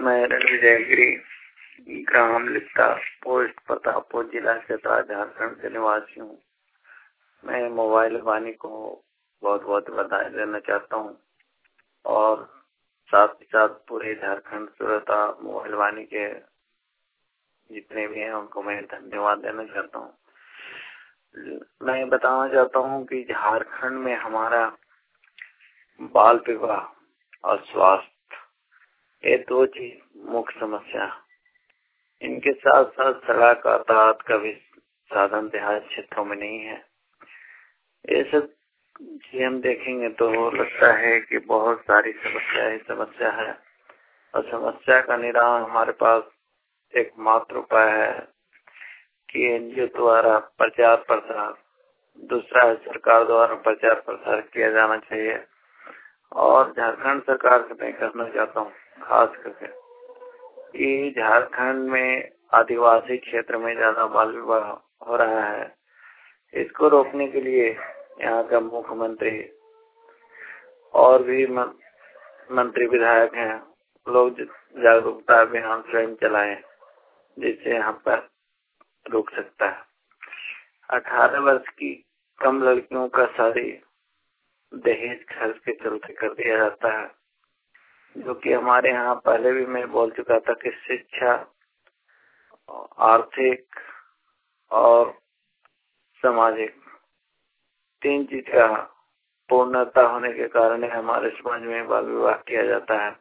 मैं विजयगिरी ग्राम लिप्ता पोस्ट प्रतापपुर जिला क्षेत्र झारखंड के निवासी हूँ। मैं मोबाइल वाणी को बहुत बहुत बधाई देना चाहता हूँ और साथ ही साथ पूरे झारखंड श्रोता मोबाइल वाणी के जितने भी हैं उनको मैं धन्यवाद देना चाहता हूँ। मैं बताना चाहता हूँ कि झारखंड में हमारा बाल विवाह और स्वास्थ्य ये दो चीज मुख्य समस्या। इनके साथ साथ सड़क यातायात का भी साधन देहात क्षेत्रों में नहीं है। ये सब चीज हम देखेंगे तो लगता है कि बहुत सारी समस्या है और समस्या का निदान हमारे पास एक मात्र उपाय है कि एनजीओ द्वारा प्रचार प्रसार, दूसरा है सरकार द्वारा प्रचार प्रसार किया जाना चाहिए। और झारखंड सरकार से मैं कहना चाहता हूँ खास करके कि झारखंड में आदिवासी क्षेत्र में ज्यादा बाल विवाह हो रहा है। इसको रोकने के लिए यहाँ का मुख्यमंत्री और भी मंत्री विधायक हैं, लोग जागरूकता अभियान स्वयं चलाएं जिससे यहाँ पर रोक सकता है। 18 वर्ष की कम लड़कियों का शादी दहेज खर्च के चलते कर दिया जाता है, जो कि हमारे यहाँ पहले भी मैं बोल चुका था कि शिक्षा, आर्थिक और सामाजिक तीन चीज का पूर्णता होने के कारण हमारे समाज में बाल विवाह किया जाता है।